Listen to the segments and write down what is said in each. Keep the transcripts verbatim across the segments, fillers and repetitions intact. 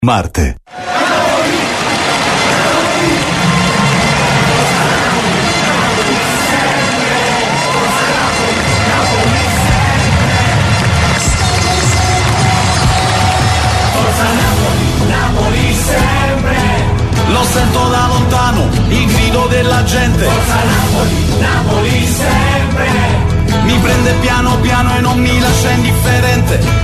Marte. Lo sento da lontano, il grido della gente. Forza Napoli, Napoli sempre. Mi prende piano piano e non mi lascia indifferente.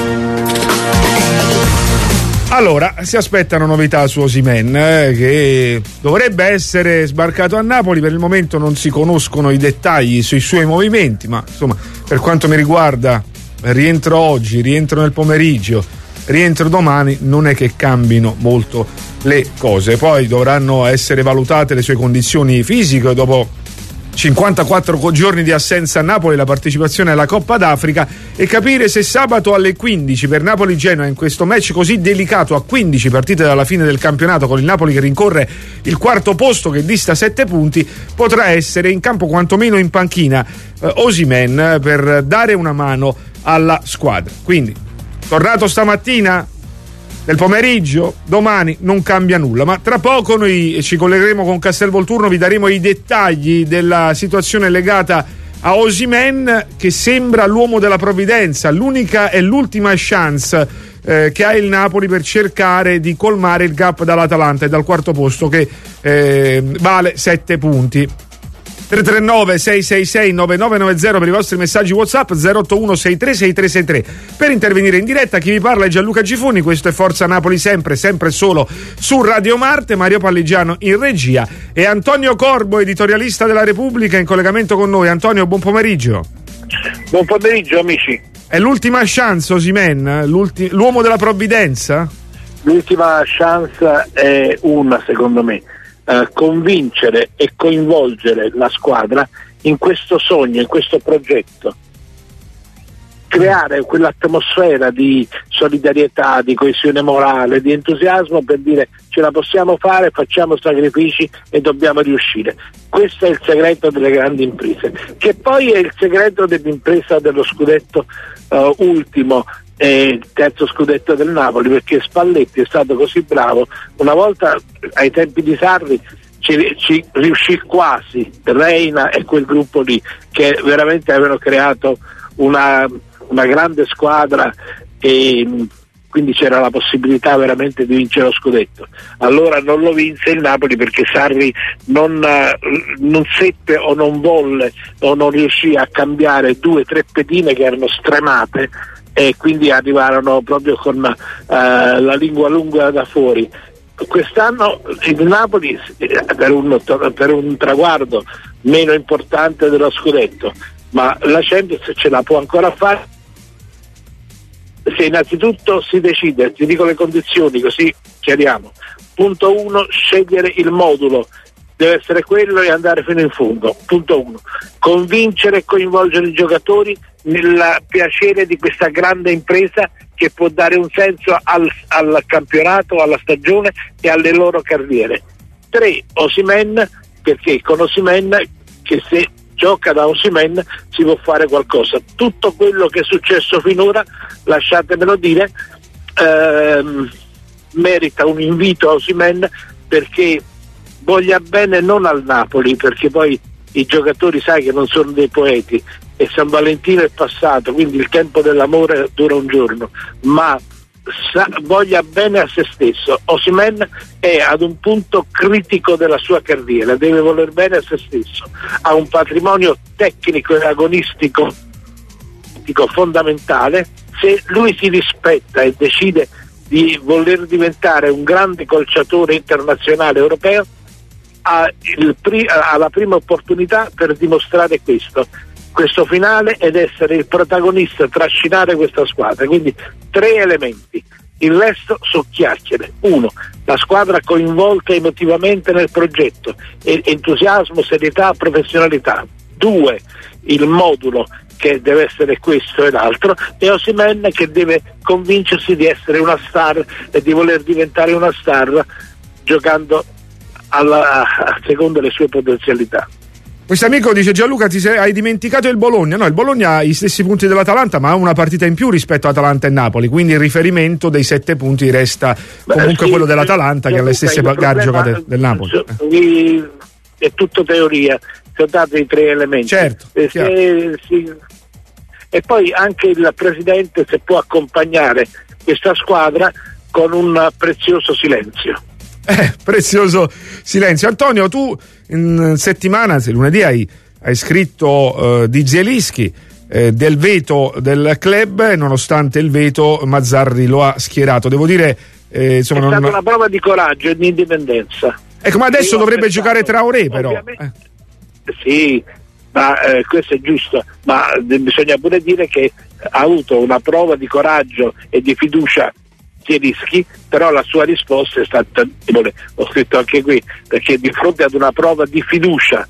Allora, si aspettano novità su Osimhen, eh, che dovrebbe essere sbarcato a Napoli. Per il momento non si conoscono i dettagli sui suoi movimenti, ma insomma, per quanto mi riguarda, rientro oggi, rientro nel pomeriggio, rientro domani, non è che cambino molto le cose. Poi dovranno essere valutate le sue condizioni fisiche dopo cinquantaquattro giorni di assenza a Napoli, la partecipazione alla Coppa d'Africa, e capire se sabato alle quindici per Napoli-Genoa, in questo match così delicato, a quindici partite dalla fine del campionato, con il Napoli che rincorre il quarto posto che dista sette punti, potrà essere in campo quantomeno in panchina eh, Osimhen per dare una mano alla squadra. Quindi tornato stamattina, nel pomeriggio, domani non cambia nulla, ma tra poco noi ci collegheremo con Castelvolturno, vi daremo i dettagli della situazione legata a Osimhen, che sembra l'uomo della provvidenza, l'unica e l'ultima chance eh, che ha il Napoli per cercare di colmare il gap dall'Atalanta e dal quarto posto, che eh, vale sette punti. tre tre nove sei sei sei nove nove nove zero per i vostri messaggi WhatsApp, zero otto uno sei tre sei tre sei tre per intervenire in diretta. Chi vi parla è Gianluca Gifuni, questo è Forza Napoli sempre, sempre solo su Radio Marte. Mario Palligiano in regia e Antonio Corbo, editorialista della Repubblica, in collegamento con noi. Antonio, buon pomeriggio. Buon pomeriggio amici. È l'ultima chance Osimhen, l'uomo della provvidenza? L'ultima chance è una, secondo me, Uh, convincere e coinvolgere la squadra in questo sogno, in questo progetto, creare quell'atmosfera di solidarietà, di coesione morale, di entusiasmo per dire ce la possiamo fare, facciamo sacrifici e dobbiamo riuscire. Questo è il segreto delle grandi imprese, che poi è il segreto dell'impresa dello scudetto uh, ultimo e il terzo scudetto del Napoli, perché Spalletti è stato così bravo. Una volta ai tempi di Sarri ci, ci riuscì quasi, Reina e quel gruppo lì, che veramente avevano creato una, una grande squadra, e quindi c'era la possibilità veramente di vincere lo scudetto. Allora non lo vinse il Napoli perché Sarri non, non seppe o non volle o non riuscì a cambiare due o tre pedine che erano stremate, e quindi arrivarono proprio con uh, la lingua lunga da fuori. Quest'anno il Napoli, per un, per un traguardo meno importante dello scudetto, ma la Champions ce la può ancora fare se innanzitutto si decide, ti dico le condizioni così chiariamo. Punto uno, scegliere il modulo, deve essere quello, e andare fino in fondo. Punto uno, convincere e coinvolgere i giocatori nel piacere di questa grande impresa che può dare un senso al, al campionato, alla stagione e alle loro carriere. Tre, Osimhen, perché con Osimhen, che se gioca da Osimhen si può fare qualcosa. Tutto quello che è successo finora, lasciatemelo dire, ehm, merita un invito a Osimhen, perché voglia bene non al Napoli, perché poi i giocatori sai che non sono dei poeti e San Valentino è passato, quindi il tempo dell'amore dura un giorno, ma sa, voglia bene a se stesso. Osimhen è ad un punto critico della sua carriera, deve voler bene a se stesso, ha un patrimonio tecnico e agonistico fondamentale. Se lui si rispetta e decide di voler diventare un grande calciatore internazionale europeo, ha, il pri- ha la prima opportunità per dimostrare questo questo finale ed essere il protagonista, trascinare questa squadra. Quindi tre elementi, il resto sono chiacchiere. Uno, la squadra coinvolta emotivamente nel progetto, e- entusiasmo, serietà, professionalità. Due, il modulo, che deve essere questo e l'altro, e Osimhen che deve convincersi di essere una star e di voler diventare una star giocando alla, secondo le sue potenzialità. Questo amico dice: Gianluca, ti sei, hai dimenticato il Bologna? No, il Bologna ha i stessi punti dell'Atalanta, ma ha una partita in più rispetto a Atalanta e Napoli, quindi il riferimento dei sette punti resta comunque Beh, sì, quello dell'Atalanta, che ha le stesse gare giocate del Napoli. Eh. È tutto teoria, sono dati i tre elementi. Certo, e, se, si, e poi anche il presidente se può accompagnare questa squadra con un prezioso silenzio. Eh, prezioso silenzio. Antonio, tu in settimana, se lunedì hai, hai scritto uh, di Zielinski, eh, del veto del club, nonostante il veto Mazzarri lo ha schierato. Devo dire, eh, insomma, è non... stata una prova di coraggio e di indipendenza. Ecco, ma adesso Io dovrebbe pensato, giocare Traoré, però. Eh. Sì, ma eh, questo è giusto, ma bisogna pure dire che ha avuto una prova di coraggio e di fiducia Zielinski, però la sua risposta è stata debole, ho scritto anche qui, perché di fronte ad una prova di fiducia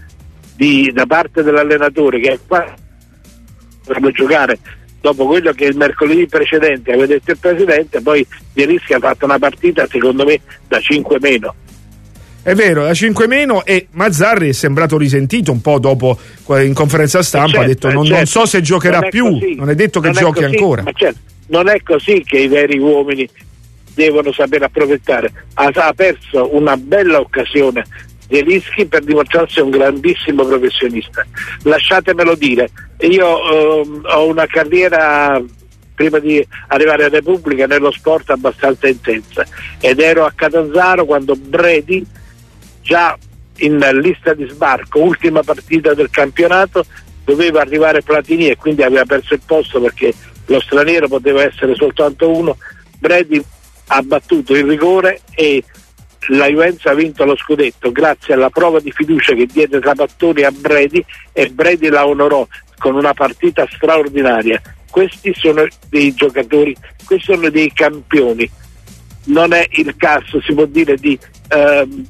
di, da parte dell'allenatore, che qua dovrebbe giocare dopo quello che il mercoledì precedente aveva detto il presidente, poi Zielinski ha fatto una partita secondo me da cinque meno. È vero, da cinque meno, e Mazzarri è sembrato risentito un po' dopo in conferenza stampa, certo, ha detto non, certo. non so se giocherà non più, così. non è detto che non giochi così, ancora. Ma certo, non è così che i veri uomini devono sapere approfittare. Ha, ha perso una bella occasione Zielinski per dimostrarsi un grandissimo professionista. Lasciatemelo dire, io eh, ho una carriera prima di arrivare a Repubblica nello sport abbastanza intensa, ed ero a Catanzaro quando Bredi, già in lista di sbarco, ultima partita del campionato, doveva arrivare Platini e quindi aveva perso il posto perché lo straniero poteva essere soltanto uno. Bredi ha battuto il rigore e la Juventus ha vinto lo scudetto grazie alla prova di fiducia che diede Trapattoni a Bredi, e Bredi la onorò con una partita straordinaria. Questi sono dei giocatori, questi sono dei campioni. Non è il caso, si può dire, di ehm,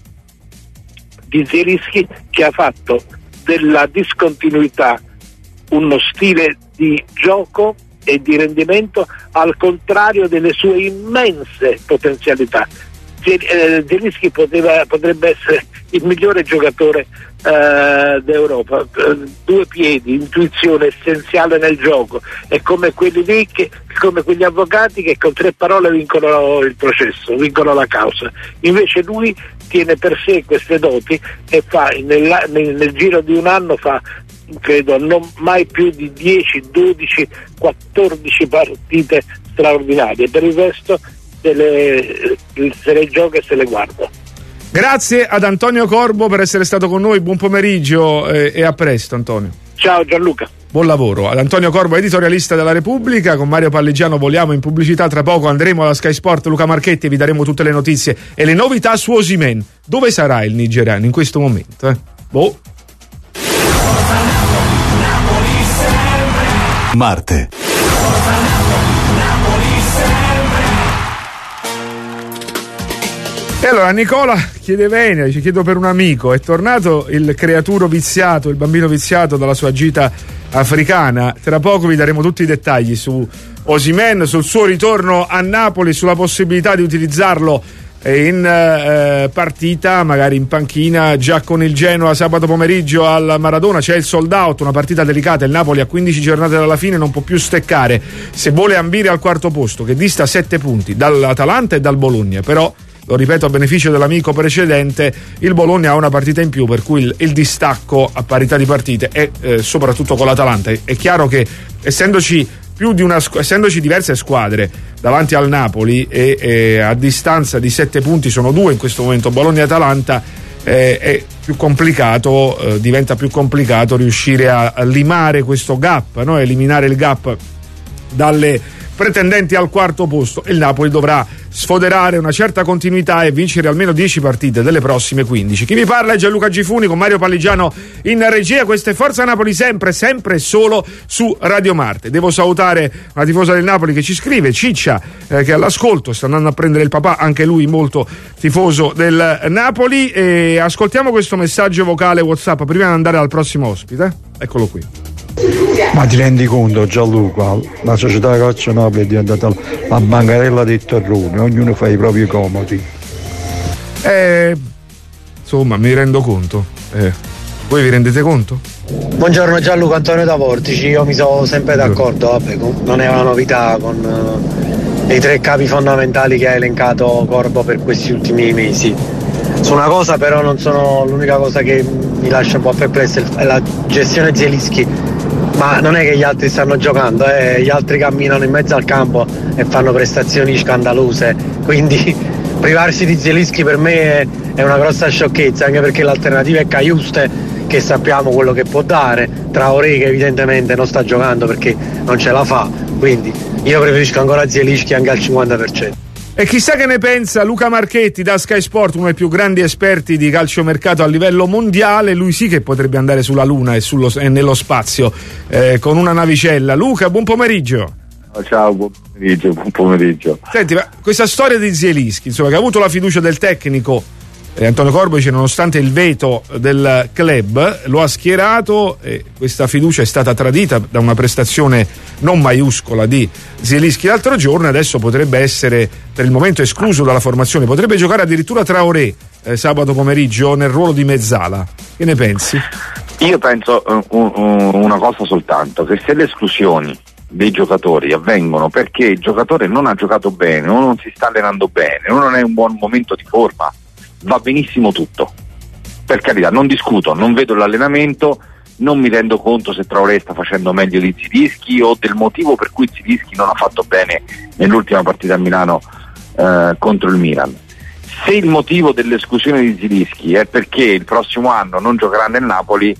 di Zielinski, che ha fatto della discontinuità uno stile di gioco e di rendimento al contrario delle sue immense potenzialità. Zielinski poteva, potrebbe essere il migliore giocatore eh, d'Europa, due piedi, intuizione essenziale nel gioco, è come quelli lì che, come quegli avvocati che con tre parole vincono il processo, vincono la causa. Invece lui tiene per sé queste doti e fa nel, nel, nel giro di un anno fa credo non mai più di dieci, dodici, quattordici partite straordinarie. Per il resto se le, se le gioca e se le guarda. Grazie ad Antonio Corbo per essere stato con noi, buon pomeriggio e, e a presto, Antonio. Ciao Gianluca. Buon lavoro. Ad Antonio Corbo, editorialista della Repubblica. Con Mario Palligiano voliamo in pubblicità, tra poco andremo alla Sky Sport, Luca Marchetti, e vi daremo tutte le notizie e le novità su Osimhen. Dove sarà il nigeriano in questo momento? Eh? Boh. Marte. E allora Nicola chiede Venia, ci chiedo per un amico, è tornato il creaturo viziato, il bambino viziato dalla sua gita africana. Tra poco vi daremo tutti i dettagli su Osimhen, sul suo ritorno a Napoli, sulla possibilità di utilizzarlo in eh, partita, magari in panchina, già con il Genoa sabato pomeriggio al Maradona. C'è il sold out, una partita delicata, il Napoli a quindici giornate dalla fine non può più steccare se vuole ambire al quarto posto, che dista sette punti dall'Atalanta e dal Bologna. Però, lo ripeto a beneficio dell'amico precedente, il Bologna ha una partita in più, per cui il, il distacco a parità di partite è eh, soprattutto con l'Atalanta. È, è chiaro che essendoci più di una essendoci diverse squadre davanti al Napoli e, e a distanza di sette punti sono due in questo momento, Bologna e Atalanta, eh, è più complicato, eh, diventa più complicato riuscire a, a limare questo gap, no? Eliminare il gap dalle pretendenti al quarto posto. Il Napoli dovrà sfoderare una certa continuità e vincere almeno dieci partite delle prossime quindici. Chi vi parla è Gianluca Gifuni con Mario Palligiano in regia. Questa è Forza Napoli, sempre, sempre solo su Radio Marte. Devo salutare una tifosa del Napoli che ci scrive, Ciccia, eh, che è all'ascolto, sta andando a prendere il papà, anche lui molto tifoso del Napoli. E ascoltiamo questo messaggio vocale WhatsApp prima di andare al prossimo ospite. Eccolo qui. Ma ti rendi conto, Gianluca, la società Calcio Napoli è diventata la bancarella dei terroni, ognuno fa i propri comodi. Eh, insomma, mi rendo conto. Eh. Voi vi rendete conto? Buongiorno Gianluca, Antonio da Vortici. Io mi sono sempre d'accordo, vabbè, non è una novità con uh, i tre capi fondamentali che ha elencato Corbo per questi ultimi mesi. Su una cosa però non sono l'unica cosa che mi lascia un po' perplesso, è la gestione Zielinski. Ma non è che gli altri stanno giocando, eh? Gli altri camminano in mezzo al campo e fanno prestazioni scandalose, quindi privarsi di Zielinski per me è, è una grossa sciocchezza, anche perché l'alternativa è Cajuste, che sappiamo quello che può dare, Traoré che evidentemente non sta giocando perché non ce la fa, quindi io preferisco ancora Zielinski anche al cinquanta per cento. E chissà che ne pensa Luca Marchetti da Sky Sport, uno dei più grandi esperti di calciomercato a livello mondiale. Lui sì che potrebbe andare sulla Luna e, sullo, e nello spazio eh, con una navicella. Luca, buon pomeriggio. Ciao, buon pomeriggio, buon pomeriggio. Senti, ma questa storia di Zielinski, insomma, che ha avuto la fiducia del tecnico eh, Antonio Corbo, dice, nonostante il veto del club, lo ha schierato e questa fiducia è stata tradita da una prestazione non maiuscola di Zielinski l'altro giorno. Adesso potrebbe essere per il momento escluso dalla formazione, potrebbe giocare addirittura Traoré eh, sabato pomeriggio nel ruolo di mezzala. Che ne pensi? Io penso uh, uh, una cosa soltanto, che se le esclusioni dei giocatori avvengono perché il giocatore non ha giocato bene o non si sta allenando bene o non è un buon momento di forma, va benissimo tutto, per carità, non discuto, non vedo l'allenamento, non mi rendo conto se Traoré sta facendo meglio di Zielinski o del motivo per cui Zielinski non ha fatto bene nell'ultima partita a Milano eh, contro il Milan. Se il motivo dell'esclusione di Zielinski è perché il prossimo anno non giocherà nel Napoli,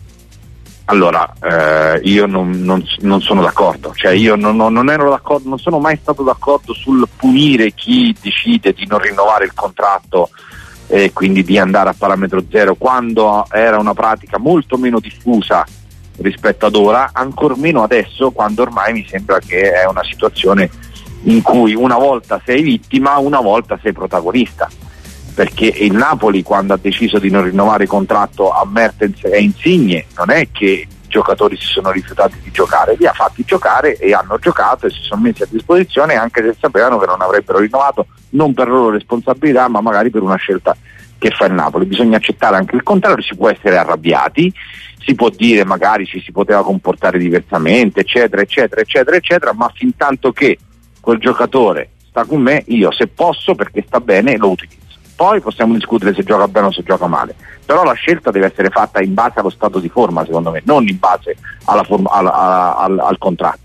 allora eh, io non, non, non sono d'accordo, cioè io non, non, non ero d'accordo, non sono mai stato d'accordo sul punire chi decide di non rinnovare il contratto e quindi di andare a parametro zero quando era una pratica molto meno diffusa rispetto ad ora, ancor meno adesso quando ormai mi sembra che è una situazione in cui una volta sei vittima, una volta sei protagonista, perché il Napoli quando ha deciso di non rinnovare il contratto a Mertens e Insigne non è che i giocatori si sono rifiutati di giocare, li ha fatti giocare e hanno giocato e si sono messi a disposizione anche se sapevano che non avrebbero rinnovato, non per loro responsabilità ma magari per una scelta che fa il Napoli. Bisogna accettare anche il contrario, si può essere arrabbiati, si può dire magari ci si poteva comportare diversamente eccetera eccetera eccetera eccetera, ma fin tanto che quel giocatore sta con me, io se posso perché sta bene lo utilizzo. Poi possiamo discutere se gioca bene o se gioca male, però la scelta deve essere fatta in base allo stato di forma, secondo me, non in base alla forma, alla, alla, al, al contratto.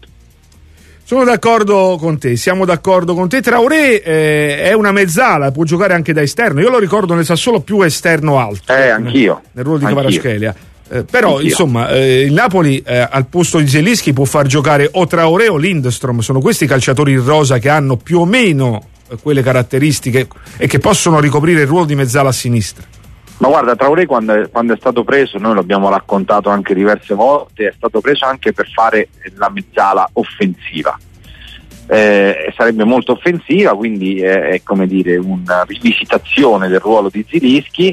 Sono d'accordo con te, siamo d'accordo con te. Traoré eh, è una mezzala, può giocare anche da esterno. Io lo ricordo nel Sassuolo più esterno alto. Eh, anch'io. Nel, nel ruolo di anch'io. Kvaratskhelia. Eh, però anch'io. insomma eh, il Napoli eh, al posto di Zielinski può far giocare o Traoré o Lindström. Sono questi i calciatori in rosa che hanno più o meno eh, quelle caratteristiche e che possono ricoprire il ruolo di mezzala a sinistra. Ma guarda, Traoré quando è, quando è stato preso, noi l'abbiamo raccontato anche diverse volte, è stato preso anche per fare la mezzala offensiva. Eh, sarebbe molto offensiva, quindi eh, è come dire una rivisitazione del ruolo di Zielinski.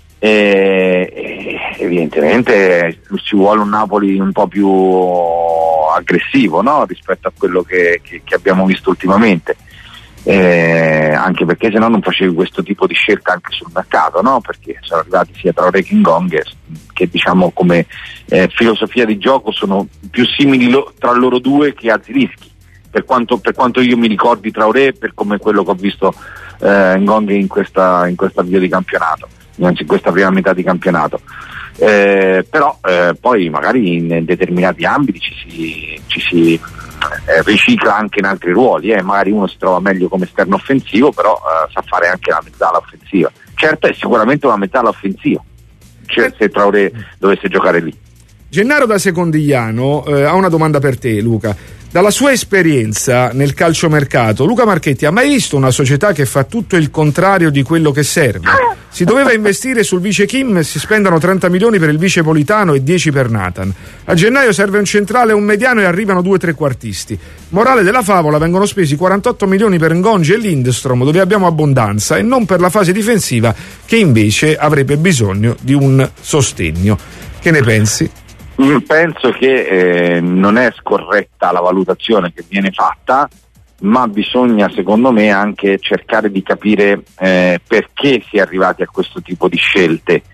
Eh, eh, evidentemente ci vuole un Napoli un po' più aggressivo, no? Rispetto a quello che, che, che abbiamo visto ultimamente. Eh, anche perché se no non facevi questo tipo di scelta anche sul mercato, no? Perché sono arrivati sia Traoré che Ngong che diciamo come eh, filosofia di gioco sono più simili lo, tra loro due che a Zielinski, per quanto, per quanto io mi ricordi Traoré, per come quello che ho visto eh, Ngong in questa, in questa via di campionato, in questa prima metà di campionato. Eh, però eh, poi magari in determinati ambiti ci si, ci si eh, ricicla anche in altri ruoli, eh. Magari uno si trova meglio come esterno offensivo, però eh, sa fare anche la mezzala offensiva. Certo è sicuramente una mezzala offensiva, cioè, se Traoré dovesse giocare lì. Gennaro da Secondigliano eh, ha una domanda per te, Luca. Dalla sua esperienza nel calciomercato, Luca Marchetti ha mai visto una società che fa tutto il contrario di quello che serve? Si doveva investire sul vice Kim, si spendono trenta milioni per il vice Politano e dieci per Nathan. A gennaio serve un centrale e un mediano e arrivano due trequartisti. Morale della favola, vengono spesi quarantotto milioni per Ngongi e Lindström, dove abbiamo abbondanza, e non per la fase difensiva, che invece avrebbe bisogno di un sostegno. Che ne pensi? Penso che eh, non è scorretta la valutazione che viene fatta, ma bisogna secondo me anche cercare di capire eh, perché si è arrivati a questo tipo di scelte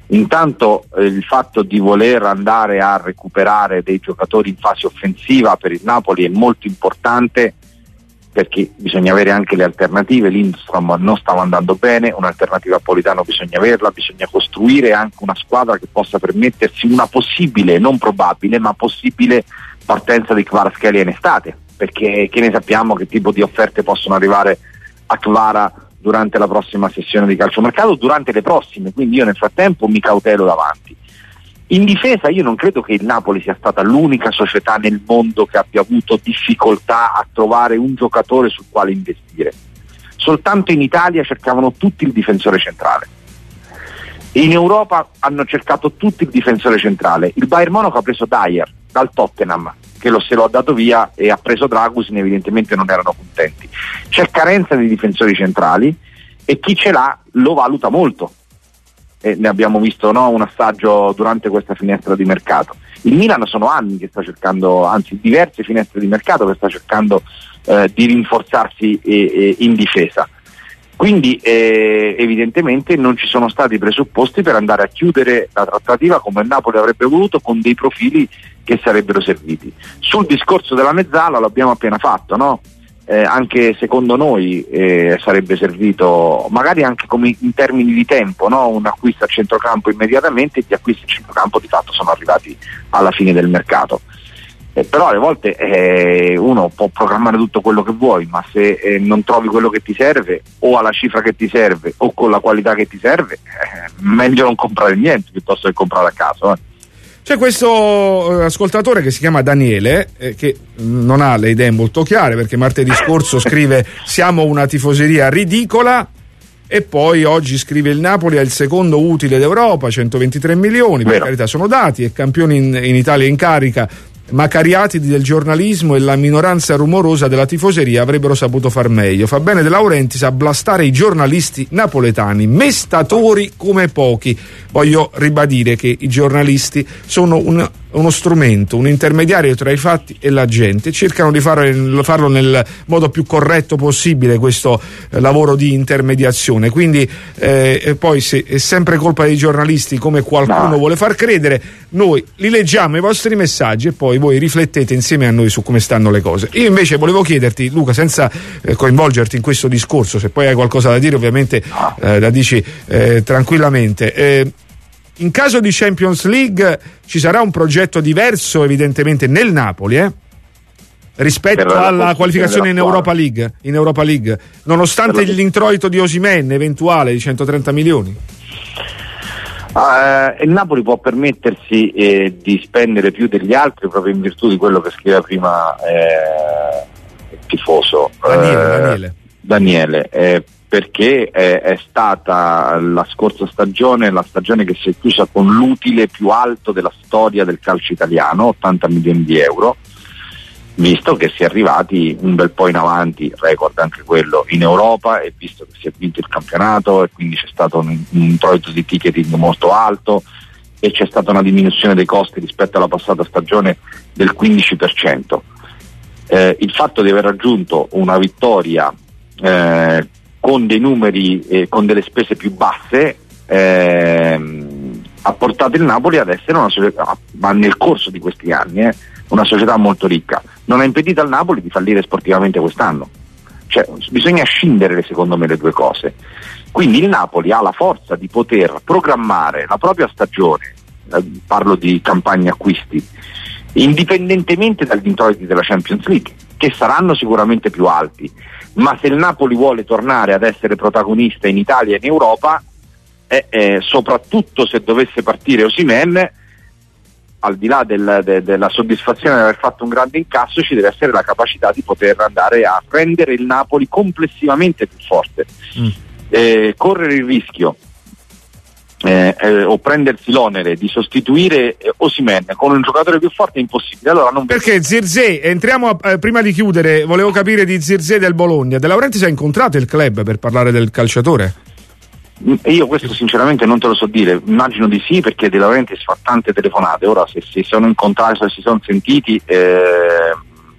Intanto eh, il fatto di voler andare a recuperare dei giocatori in fase offensiva per il Napoli è molto importante, perché bisogna avere anche le alternative. Lindstrom non stava andando bene, un'alternativa a Politano bisogna averla, bisogna costruire anche una squadra che possa permettersi una possibile, non probabile, ma possibile partenza di Kvaratskhelia in estate, perché che ne sappiamo che tipo di offerte possono arrivare a Kvara durante la prossima sessione di calciomercato, durante le prossime, quindi io nel frattempo mi cautelo davanti. In difesa io non credo che il Napoli sia stata l'unica società nel mondo che abbia avuto difficoltà a trovare un giocatore sul quale investire. Soltanto in Italia cercavano tutti il difensore centrale. In Europa hanno cercato tutti il difensore centrale. Il Bayern Monaco ha preso Dyer dal Tottenham, che lo se lo ha dato via, e ha preso Dragusin, evidentemente non erano contenti. C'è carenza di difensori centrali e chi ce l'ha lo valuta molto. E ne abbiamo visto, no, un assaggio durante questa finestra di mercato. Il Milan sono anni che sta cercando, anzi diverse finestre di mercato che sta cercando eh, di rinforzarsi eh, eh, in difesa. Quindi eh, evidentemente non ci sono stati i presupposti per andare a chiudere la trattativa come il Napoli avrebbe voluto, con dei profili che sarebbero serviti. Sul discorso della mezzala l'abbiamo appena fatto, no? Eh, anche secondo noi eh, sarebbe servito, magari anche come in termini di tempo, no? Un acquisto a centrocampo immediatamente, e gli acquisti a centrocampo di fatto sono arrivati alla fine del mercato. Eh, però alle volte eh, uno può programmare tutto quello che vuoi, ma se eh, non trovi quello che ti serve, o alla cifra che ti serve, o con la qualità che ti serve, eh, meglio non comprare niente piuttosto che comprare a caso. Eh. C'è questo ascoltatore che si chiama Daniele, eh, che non ha le idee molto chiare, perché martedì scorso scrive siamo una tifoseria ridicola, e poi oggi scrive il Napoli è il secondo utile d'Europa, centoventitré milioni, per Vero. carità sono dati, è campione in, in Italia in carica, ma cariatidi del giornalismo e la minoranza rumorosa della tifoseria avrebbero saputo far meglio. Fa bene De Laurentiis a blastare i giornalisti napoletani, mestatori come pochi. Voglio ribadire che i giornalisti sono un, uno strumento, un intermediario tra i fatti e la gente, cercano di fare, farlo nel modo più corretto possibile questo eh, lavoro di intermediazione, quindi eh, e poi se è sempre colpa dei giornalisti come qualcuno no. vuole far credere, noi li leggiamo i vostri messaggi e poi voi riflettete insieme a noi su come stanno le cose. Io invece volevo chiederti, Luca, senza eh, coinvolgerti in questo discorso, se poi hai qualcosa da dire ovviamente eh, la dici eh, tranquillamente, eh, in caso di Champions League ci sarà un progetto diverso evidentemente nel Napoli eh? rispetto alla qualificazione in Europa League, in Europa League, nonostante l'introito di Osimhen eventuale di centotrenta milioni. Uh, il Napoli può permettersi eh, di spendere più degli altri proprio in virtù di quello che scriveva prima eh, il tifoso Daniele, eh, Daniele. Daniele eh, perché è, è stata la scorsa stagione la stagione che si è chiusa con l'utile più alto della storia del calcio italiano, ottanta milioni di euro, visto che si è arrivati un bel po' in avanti, record anche quello in Europa, e visto che si è vinto il campionato e quindi c'è stato un, un introito di ticketing molto alto e c'è stata una diminuzione dei costi rispetto alla passata stagione del quindici per cento. Eh, il fatto di aver raggiunto una vittoria eh, con dei numeri, eh, con delle spese più basse, eh, ha portato il Napoli ad essere una società, ma nel corso di questi anni, eh, una società molto ricca. Non ha impedito al Napoli di fallire sportivamente quest'anno. Cioè, bisogna scindere secondo me le due cose. Quindi il Napoli ha la forza di poter programmare la propria stagione, eh, parlo di campagne acquisti, indipendentemente dagli introiti della Champions League, che saranno sicuramente più alti, ma se il Napoli vuole tornare ad essere protagonista in Italia e in Europa, eh, eh, soprattutto se dovesse partire Osimhen, al di là del, de, della soddisfazione di aver fatto un grande incasso, ci deve essere la capacità di poter andare a rendere il Napoli complessivamente più forte. Mm. Eh, correre il rischio eh, eh, o prendersi l'onere di sostituire eh, Osimhen con un giocatore più forte è impossibile. Allora non perché Zirkzee, entriamo a, eh, prima di chiudere, volevo capire di Zirkzee del Bologna. De Laurentiis ha incontrato il club per parlare del calciatore? Io questo sinceramente non te lo so dire, immagino di sì, perché De Laurentiis fa tante telefonate. Ora se si sono incontrati, se si sono sentiti, eh,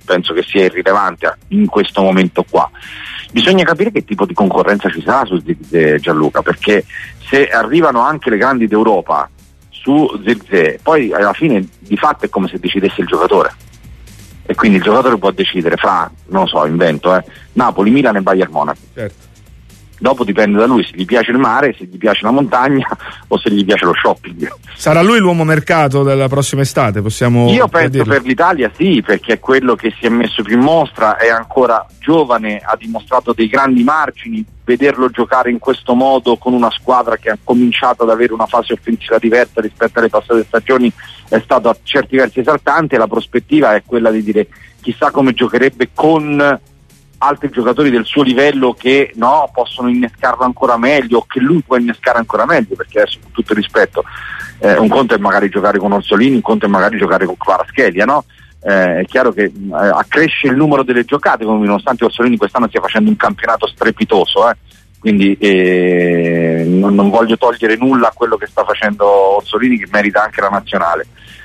penso che sia irrilevante in questo momento qua. Bisogna capire che tipo di concorrenza ci sarà su Zirkzee, Gianluca, perché se arrivano anche le grandi d'Europa su Zirkzee, poi alla fine di fatto è come se decidesse il giocatore, e quindi il giocatore può decidere fra, non lo so, invento, eh, Napoli, Milan e Bayern Monaco. Certo. Dopo dipende da lui se gli piace il mare, se gli piace la montagna o se gli piace lo shopping. Sarà lui l'uomo mercato della prossima estate, possiamo Io penso dirlo? Per l'Italia sì, perché è quello che si è messo più in mostra, è ancora giovane, ha dimostrato dei grandi margini. Vederlo giocare in questo modo con una squadra che ha cominciato ad avere una fase offensiva diversa rispetto alle passate stagioni è stato a certi versi esaltante. La prospettiva è quella di dire chissà come giocherebbe con altri giocatori del suo livello che no, possono innescarlo ancora meglio, o che lui può innescare ancora meglio, perché adesso con tutto il rispetto eh, un conto è magari giocare con Orsolini, un conto è magari giocare con Kvaratskhelia, no? Eh, è chiaro che eh, accresce il numero delle giocate, come nonostante Orsolini quest'anno stia facendo un campionato strepitoso, eh? quindi eh, non, non voglio togliere nulla a quello che sta facendo Orsolini, che merita anche la nazionale.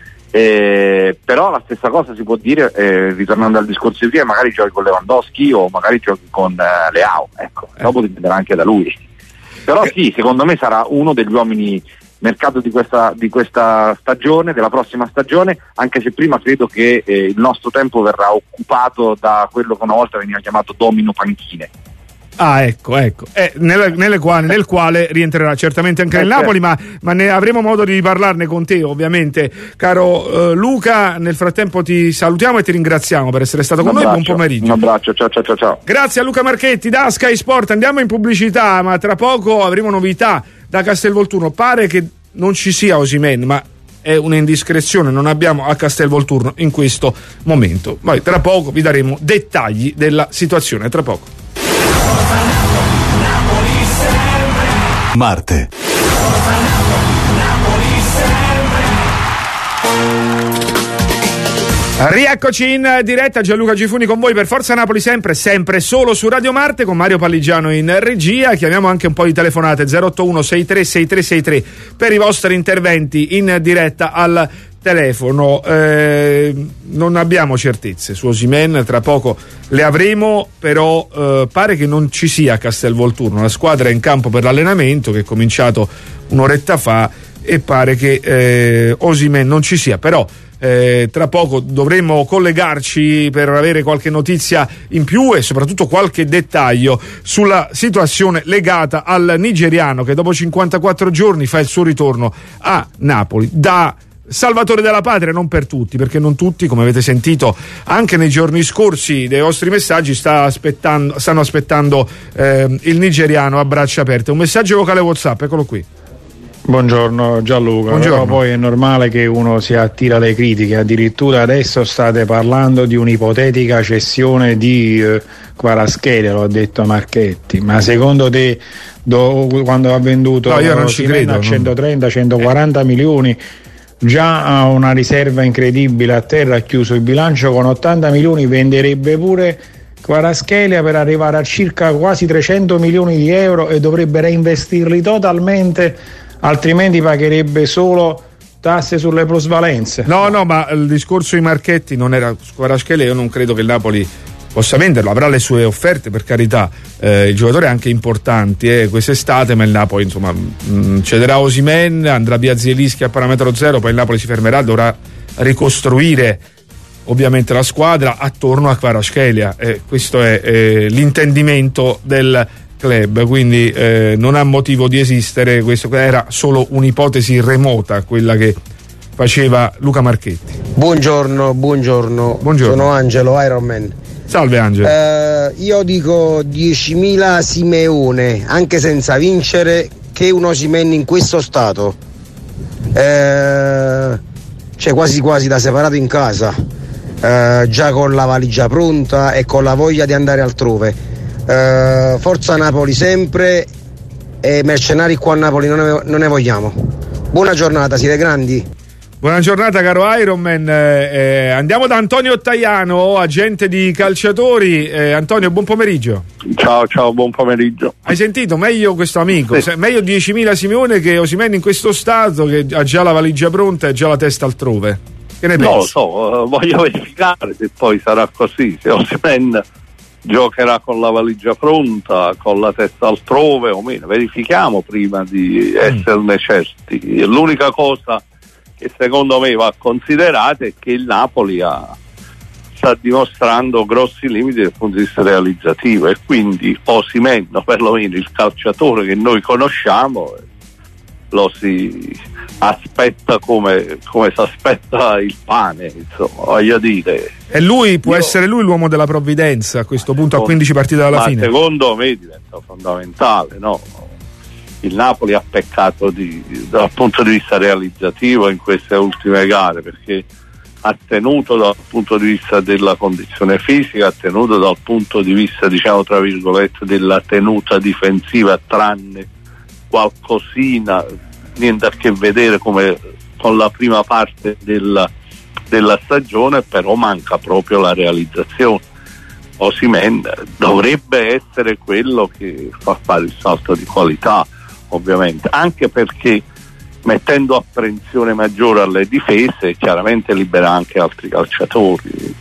Eh, però la stessa cosa si può dire, eh, ritornando al discorso di prima, magari giochi con Lewandowski o magari giochi con eh, Leao, ecco, eh. dopo dipenderà anche da lui. Però sì, secondo me sarà uno degli uomini mercato di questa, di questa stagione, della prossima stagione, anche se prima credo che eh, il nostro tempo verrà occupato da quello che una volta veniva chiamato domino panchine. Ah, ecco, ecco. Eh, nelle, nelle quali, nel quale rientrerà certamente anche il Napoli, ma, ma ne avremo modo di parlarne con te, ovviamente. Caro eh, Luca, nel frattempo ti salutiamo e ti ringraziamo per essere stato un con abbraccio, noi. Buon pomeriggio. Un abbraccio, ciao ciao ciao ciao. Grazie a Luca Marchetti da Sky Sport. Andiamo in pubblicità, ma tra poco avremo novità da Castelvolturno. Pare che non ci sia Osimhen, ma è un'indiscrezione, non abbiamo a Castelvolturno in questo momento. Poi tra poco vi daremo dettagli della situazione, tra poco. Marte. Rieccoci in diretta, Gianluca Gifuni con voi per Forza Napoli, sempre, sempre solo su Radio Marte, con Mario Palligiano in regia. Chiamiamo anche un po' di telefonate, zero otto uno sei tre sei tre sei tre per i vostri interventi in diretta al telefono. Eh, non abbiamo certezze su Osimhen, tra poco le avremo, però eh, pare che non ci sia a Castelvolturno. La squadra è in campo per l'allenamento che è cominciato un'oretta fa e pare che eh, Osimhen non ci sia, però Eh, tra poco dovremo collegarci per avere qualche notizia in più e soprattutto qualche dettaglio sulla situazione legata al nigeriano che dopo cinquantaquattro giorni fa il suo ritorno a Napoli da salvatore della patria, non per tutti, perché non tutti, come avete sentito anche nei giorni scorsi dei vostri messaggi, sta aspettando, stanno aspettando eh, il nigeriano a braccia aperte. Un messaggio vocale WhatsApp, eccolo qui. Buongiorno Gianluca. Buongiorno. Però poi è normale che uno si attira le critiche, addirittura adesso state parlando di un'ipotetica cessione di eh, Kvaratskhelia, lo ha detto Marchetti, ma secondo te do, quando ha venduto no, io non ci credo, a centotrenta centoquaranta eh. milioni, già ha una riserva incredibile a terra, ha chiuso il bilancio con ottanta milioni, venderebbe pure Kvaratskhelia per arrivare a circa quasi trecento milioni di euro e dovrebbe reinvestirli totalmente, altrimenti pagherebbe solo tasse sulle plusvalenze. No, no, ma il discorso di Marchetti non era su Kvaratskhelia, io non credo che il Napoli possa venderlo, avrà le sue offerte, per carità, eh, il giocatore è anche importante eh, quest'estate, ma il Napoli insomma mh, cederà Osimhen, andrà via Zielinski a parametro zero, poi il Napoli si fermerà, dovrà ricostruire ovviamente la squadra attorno a Kvaratskhelia, eh, questo è eh, l'intendimento del club, quindi eh, non ha motivo di esistere, questo era solo un'ipotesi remota quella che faceva Luca Marchetti. Buongiorno, buongiorno, buongiorno. Sono Angelo, Ironman. Salve Angelo. Eh, io dico diecimila Simeone, anche senza vincere, che un Osimhen in questo stato, eh, cioè quasi quasi da separato in casa, eh, già con la valigia pronta e con la voglia di andare altrove. Uh, forza Napoli sempre, e mercenari qua a Napoli non ne, non ne vogliamo. Buona giornata, siete grandi. Buona giornata caro Ironman, eh, eh, andiamo da Antonio Ottaiano, agente di calciatori. eh, Antonio, buon pomeriggio. Ciao ciao, buon pomeriggio. Hai sentito? Meglio questo amico, sì. Meglio diecimila Simeone che Osimhen in questo stato, che ha già la valigia pronta e già la testa altrove. Che ne pensi? Non lo so, uh, voglio verificare se poi sarà così, se Osimhen giocherà con la valigia pronta, con la testa altrove o meno. Verifichiamo prima di esserne certi. L'unica cosa che secondo me va considerata è che il Napoli ha, sta dimostrando grossi limiti dal punto di vista realizzativo, e quindi Osimhen, o perlomeno il calciatore che noi conosciamo, lo si aspetta come, come si aspetta il pane, insomma, voglio dire. E lui può Io, essere lui l'uomo della provvidenza a questo punto, a quindici partite dalla ma fine? Secondo me diventa fondamentale, no? Il Napoli ha peccato di, dal punto di vista realizzativo in queste ultime gare, perché ha tenuto dal punto di vista della condizione fisica, ha tenuto dal punto di vista, diciamo tra virgolette, della tenuta difensiva, tranne qualcosina, niente a che vedere come con la prima parte della, della stagione, però manca proprio la realizzazione. Osimhen dovrebbe essere quello che fa fare il salto di qualità, ovviamente, anche perché mettendo apprensione maggiore alle difese chiaramente libera anche altri calciatori.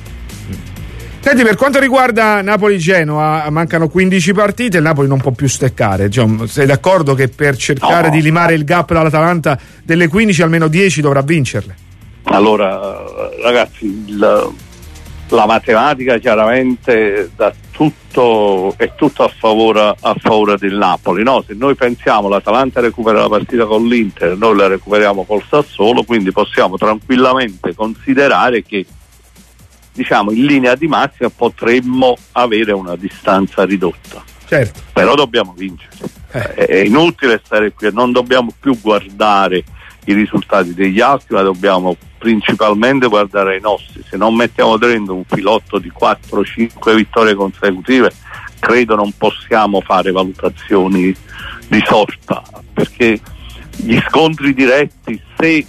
Senti, per quanto riguarda Napoli-Genoa, mancano quindici partite, il Napoli non può più steccare. Cioè, sei d'accordo che per cercare no. di limare il gap dall'Atalanta delle quindici almeno dieci dovrà vincerle? Allora ragazzi, il, la matematica chiaramente dà tutto, è tutto a favore, a favore del Napoli, no? Se noi pensiamo l'Atalanta recupera la partita con l'Inter, noi la recuperiamo col Sassuolo, quindi possiamo tranquillamente considerare che, diciamo, in linea di massima potremmo avere una distanza ridotta. Certo. Però dobbiamo vincere. Eh. È inutile stare qui, non dobbiamo più guardare i risultati degli altri, ma dobbiamo principalmente guardare i nostri. Se non mettiamo dentro un filotto di quattro cinque vittorie consecutive, credo non possiamo fare valutazioni di sorta, perché gli scontri diretti, se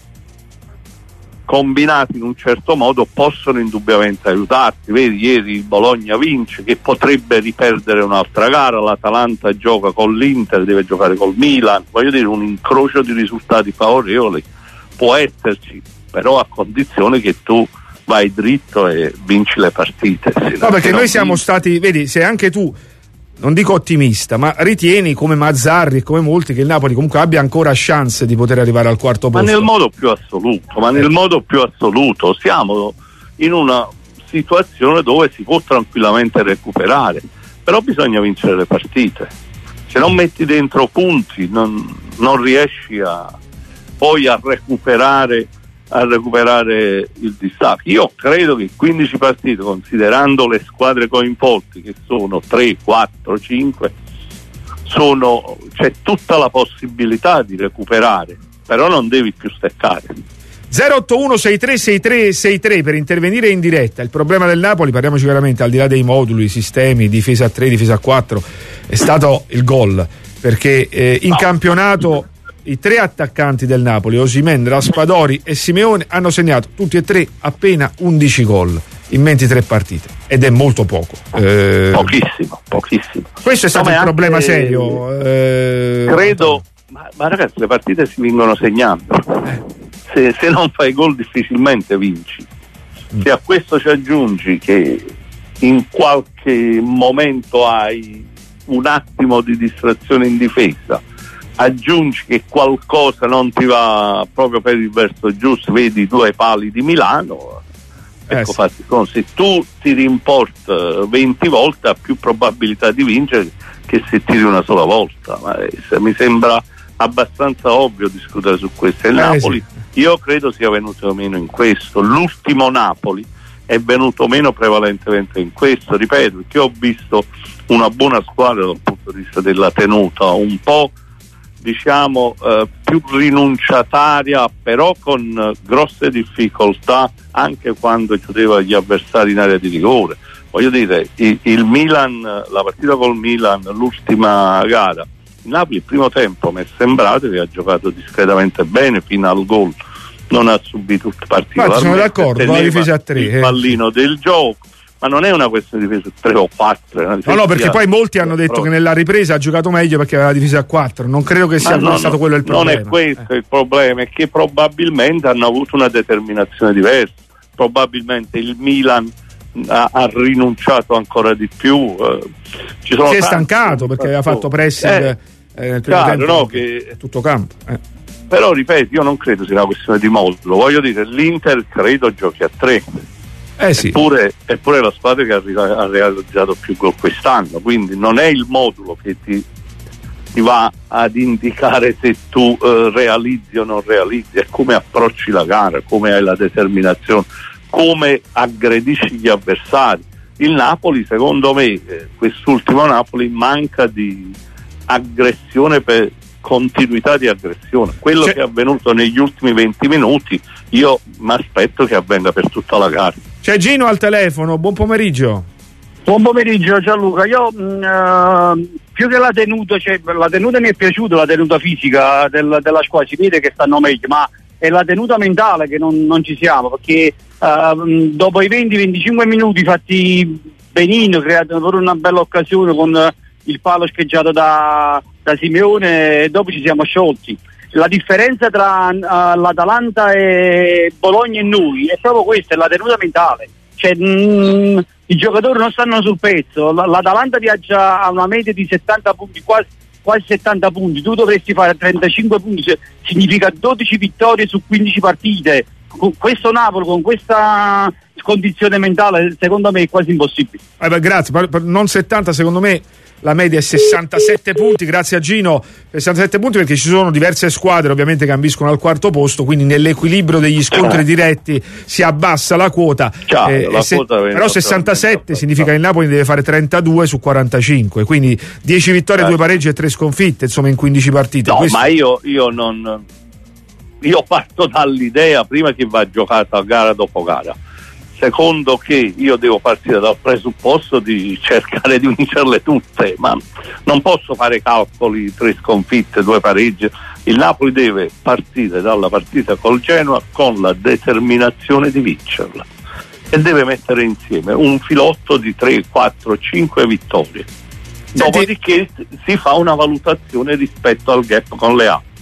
combinati in un certo modo, possono indubbiamente aiutarti. Vedi, ieri il Bologna vince, che potrebbe riperdere un'altra gara, l'Atalanta gioca con l'Inter, deve giocare col Milan, voglio dire, un incrocio di risultati favorevoli può esserci, però a condizione che tu vai dritto e vinci le partite. No, perché noi siamo stati, vedi, se anche tu, non dico ottimista, ma ritieni come Mazzarri e come molti che il Napoli comunque abbia ancora chance di poter arrivare al quarto posto. Ma nel modo più assoluto, ma nel modo più assoluto siamo in una situazione dove si può tranquillamente recuperare, però bisogna vincere le partite. Se non metti dentro punti non, non riesci a poi a recuperare a recuperare il distacco. Io credo che quindici partite, considerando le squadre coinvolte, che sono tre, quattro, cinque, sono, c'è tutta la possibilità di recuperare, però non devi più steccare. zero otto uno sei tre sei tre sei tre per intervenire in diretta. Il problema del Napoli, parliamoci veramente, al di là dei moduli, sistemi, difesa a tre, difesa a quattro, è stato il gol, perché eh, in no. campionato i tre attaccanti del Napoli, Osimhen, Raspadori e Simeone, hanno segnato tutti e tre appena undici gol in ventitré partite, ed è molto poco. Eh, pochissimo, pochissimo. Questo è stato no, il problema anche, serio. Eh, credo, ma, ma ragazzi, le partite si vincono segnando. Eh. Se, se non fai gol difficilmente vinci. Mm. Se a questo ci aggiungi che in qualche momento hai un attimo di distrazione in difesa, aggiungi che qualcosa non ti va proprio per il verso giusto, vedi i due pali di Milano, ecco, eh sì. fatti, se tu tiri in porta venti volte ha più probabilità di vincere che se tiri una sola volta. Ma eh, mi sembra abbastanza ovvio discutere su questo. Il eh Napoli sì. io credo sia venuto meno in questo, l'ultimo Napoli è venuto meno prevalentemente in questo, ripeto, perché ho visto una buona squadra dal punto di vista della tenuta, un po' diciamo eh, più rinunciataria, però con eh, grosse difficoltà anche quando chiudeva gli avversari in area di rigore. Voglio dire, il, il Milan, la partita col Milan, l'ultima gara, il Napoli il primo tempo mi è sembrato che ha giocato discretamente bene fino al gol, non ha subito particolarmente, sono d'accordo, la difesa a tre, il pallino del gioco, ma non è una questione di difesa tre o quattro. No, no, perché poi molti hanno detto che nella ripresa ha giocato meglio perché aveva difesa a quattro. Non credo che sia no, stato no, quello il problema. Non è questo eh. il problema, è che probabilmente hanno avuto una determinazione diversa. Probabilmente il Milan ha, ha rinunciato ancora di più. Eh, ci sono si è stancato perché aveva fatto pressing eh, eh, nel primo chiaro, tempo, no, che... tutto campo. Eh. Però ripeto, io non credo sia una questione di modulo. Voglio dire, l'Inter credo giochi a tre. Eh sì. Eppure, eppure la squadra che ha, ha realizzato più gol quest'anno, quindi non è il modulo che ti, ti va ad indicare se tu eh, realizzi o non realizzi, è come approcci la gara, come hai la determinazione, come aggredisci gli avversari. Il Napoli, secondo me, eh, quest'ultimo Napoli manca di aggressione, per continuità di aggressione. Quello C'è... che è avvenuto negli ultimi venti minuti io mi aspetto che avvenga per tutta la gara. C'è Gino al telefono, buon pomeriggio. Buon pomeriggio Gianluca, io mh, uh, più che la tenuta, cioè, la tenuta mi è piaciuta, la tenuta fisica del, della squadra, si vede che stanno meglio, ma è la tenuta mentale che non, non ci siamo, perché uh, dopo i venti venticinque minuti fatti benino, creato pure una bella occasione con uh, il palo scheggiato da, da Simeone, e dopo ci siamo sciolti. La differenza tra uh, l'Atalanta e Bologna e noi è proprio questa, è la tenuta mentale. Cioè, mh, i giocatori non stanno sul pezzo. L- L'Atalanta viaggia a una media di settanta punti, quasi, quasi settanta punti. Tu dovresti fare trentacinque punti, cioè, significa dodici vittorie su quindici partite. Con questo Napoli, con questa condizione mentale, secondo me è quasi impossibile. Eh beh, grazie, per, per non settanta, secondo me la media è sessantasette punti, grazie a Gino, sessantasette punti, perché ci sono diverse squadre ovviamente che ambiscono al quarto posto, quindi nell'equilibrio degli scontri eh. diretti si abbassa la quota, Ciao, eh, la se, quota però sessantasette significa che il Napoli deve fare trentadue su quarantacinque, quindi dieci vittorie, eh. due pareggi e tre sconfitte, insomma, in quindici partite. No, Questo... ma io, io non io parto dall'idea, prima che va giocata gara dopo gara, secondo che io devo partire dal presupposto di cercare di vincerle tutte, ma non posso fare calcoli, tre sconfitte, due pareggi. Il Napoli deve partire dalla partita col Genoa con la determinazione di vincerla e deve mettere insieme un filotto di tre, quattro, cinque vittorie. Dopodiché si fa una valutazione rispetto al gap con le altre.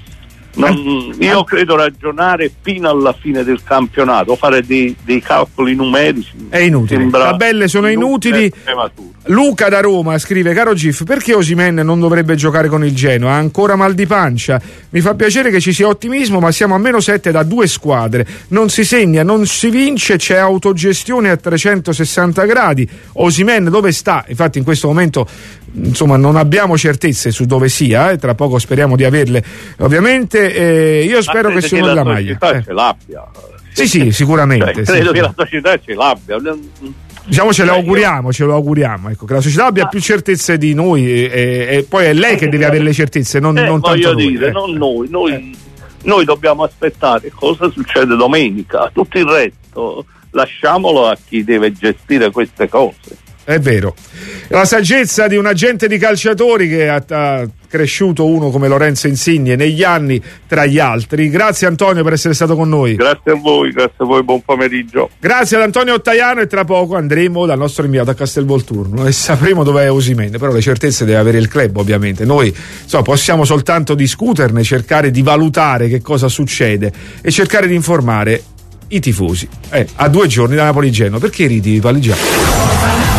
Non, io credo ragionare fino alla fine del campionato, fare dei, dei calcoli numerici è inutile, le tabelle sono inutili. Luca da Roma scrive: caro Gif, perché Osimhen non dovrebbe giocare con il Genoa? Ha ancora mal di pancia. Mi fa piacere che ci sia ottimismo, ma siamo a meno sette da due squadre, non si segna, non si vince, c'è autogestione a trecentosessanta gradi. Osimhen dove sta? Infatti in questo momento insomma non abbiamo certezze su dove sia, eh? Tra poco speriamo di averle ovviamente. Eh, io spero che si muova la maglia. La società eh. ce l'abbia. Sì, sì, sicuramente. Cioè, credo sì, che sì. la società ce l'abbia. Diciamo ce lo auguriamo, ce lo auguriamo, ecco, che la società abbia ah. più certezze di noi e, e, e poi è lei che deve avere le certezze, non, eh, non tanto voglio noi. dire, Eh. non noi, noi, Eh. noi dobbiamo aspettare cosa succede domenica, tutto il resto lasciamolo a chi deve gestire queste cose. È vero. La saggezza di un agente di calciatori che ha, ha cresciuto uno come Lorenzo Insigne negli anni tra gli altri. Grazie Antonio per essere stato con noi. Grazie a voi, grazie a voi, buon pomeriggio. Grazie ad Antonio Ottaiano e tra poco andremo dal nostro inviato a Castelvolturno e sapremo dov'è Osimhen, però le certezze deve avere il club ovviamente. Noi insomma, possiamo soltanto discuterne, cercare di valutare che cosa succede e cercare di informare i tifosi. Eh, a due giorni da Napoli-Genoa, perché ridi Paligiano?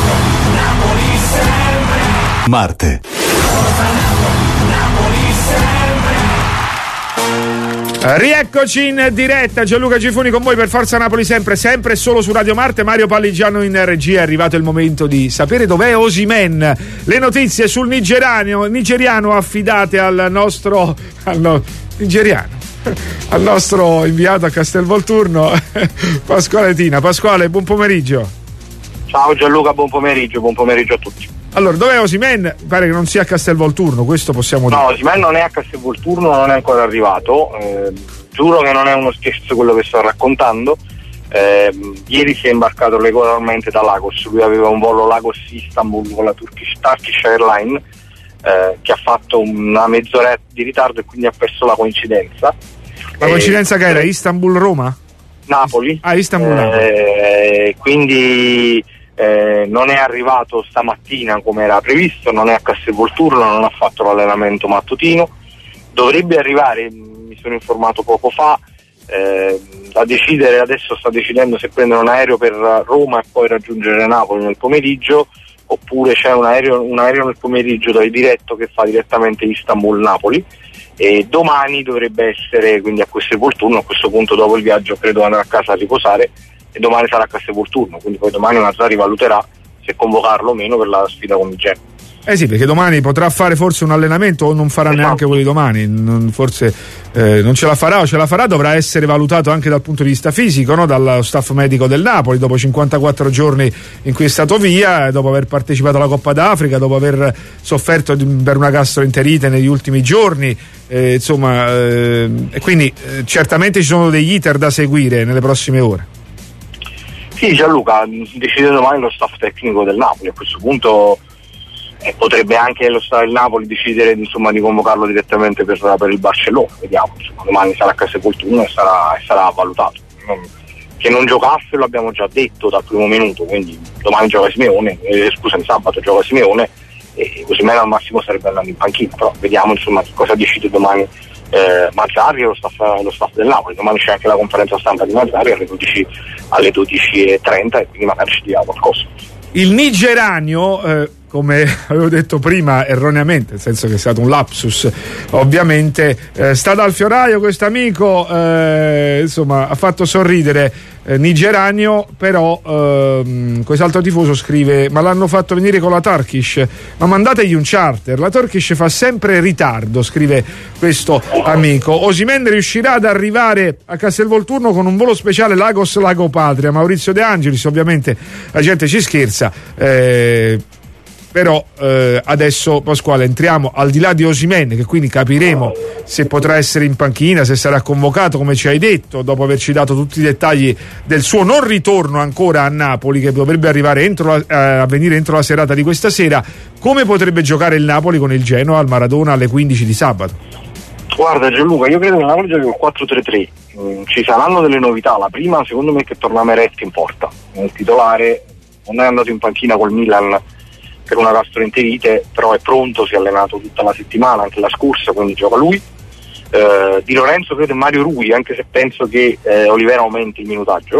Marte. Rieccoci in diretta, Gianluca Gifuni con voi per Forza Napoli sempre, sempre e solo su Radio Marte. Mario Palligiano in regia. È arrivato il momento di sapere dov'è Osimhen. Le notizie sul nigeriano, nigeriano affidate al nostro al no, nigeriano al nostro inviato a Castelvolturno Pasquale Tina. Pasquale, buon pomeriggio. Ciao Gianluca, buon pomeriggio, buon pomeriggio a tutti. Allora, dov'è Osimhen? Pare che non sia a Castelvolturno, questo possiamo dire. No, Osimhen non è a Castelvolturno, non è ancora arrivato. Eh, giuro che non è uno scherzo quello che sto raccontando. Eh, ieri si è imbarcato regolarmente da Lagos. Lui aveva un volo Lagos-Istanbul con la Turkish, Turkish Airlines eh, che ha fatto una mezz'ora di ritardo e quindi ha perso la coincidenza. La coincidenza eh, che era Istanbul-Roma? Napoli. Ah, Istanbul-Napoli. Eh, quindi eh, non è arrivato stamattina come era previsto, non è a Castelvolturno, non ha fatto l'allenamento mattutino, dovrebbe arrivare, mi sono informato poco fa, eh, a decidere, adesso sta decidendo se prendere un aereo per Roma e poi raggiungere Napoli nel pomeriggio, oppure c'è un aereo, un aereo nel pomeriggio dove diretto che fa direttamente Istanbul-Napoli, e domani dovrebbe essere quindi a Castelvolturno. A questo punto, dopo il viaggio, credo andare a casa a riposare, e domani sarà a Castelvolturno, quindi poi domani Mazzarri valuterà se convocarlo o meno per la sfida con il Genoa. Eh sì, perché domani potrà fare forse un allenamento o non farà esatto. neanche quello di domani, non, forse eh, non ce la farà o ce la farà, dovrà essere valutato anche dal punto di vista fisico, no? Dallo staff medico del Napoli, dopo cinquantaquattro giorni in cui è stato via, dopo aver partecipato alla Coppa d'Africa, dopo aver sofferto per una gastroenterite negli ultimi giorni, eh, insomma, eh, e quindi eh, certamente ci sono degli iter da seguire nelle prossime ore. Sì, Gianluca, decide domani lo staff tecnico del Napoli, a questo punto eh, potrebbe anche lo staff del Napoli decidere, insomma, di convocarlo direttamente per, per il Barcellona, vediamo, insomma, domani sarà a Castelvolturno e sarà, e sarà valutato. Non, che non giocasse lo abbiamo già detto dal primo minuto, quindi domani gioca Simeone, eh, scusami, sabato gioca Simeone, e così meno al massimo sarebbe andato in panchina, però vediamo insomma che cosa decide domani eh, Mazzarri e lo staff, lo staff del Napoli. Domani c'è anche la conferenza stampa di Mazzarri alle dodici, alle dodici e trenta, e quindi magari ci dirà qualcosa. Il nigeraneo, eh, come avevo detto prima erroneamente, nel senso che è stato un lapsus ovviamente, eh, sta dal fioraio questo amico, eh, insomma ha fatto sorridere, eh, nigeraneo, però ehm, quest'altro tifoso scrive: ma l'hanno fatto venire con la Turkish, ma mandategli un charter, la Turkish fa sempre ritardo, scrive questo amico. Osimhen riuscirà ad arrivare a Castelvolturno con un volo speciale Lagos Lago Patria. Maurizio De Angelis, ovviamente la gente ci scherza, eh, però eh, adesso, Pasquale, entriamo al di là di Osimhen, che quindi capiremo se potrà essere in panchina, se sarà convocato, come ci hai detto, dopo averci dato tutti i dettagli del suo non ritorno ancora a Napoli, che dovrebbe arrivare entro la, eh, a venire entro la serata di questa sera. Come potrebbe giocare il Napoli con il Genoa al Maradona alle quindici di sabato? Guarda Gianluca, io credo che il Napoli giochi col quattro tre tre, mm, ci saranno delle novità. La prima, secondo me, è che torna Meret in porta, il titolare non è andato in panchina col Milan per una gastroenterite, però è pronto, si è allenato tutta la settimana, anche la scorsa, quindi gioca lui. Eh, Di Lorenzo credo Mario Rui, anche se penso che eh, Olivera aumenti il minutaggio.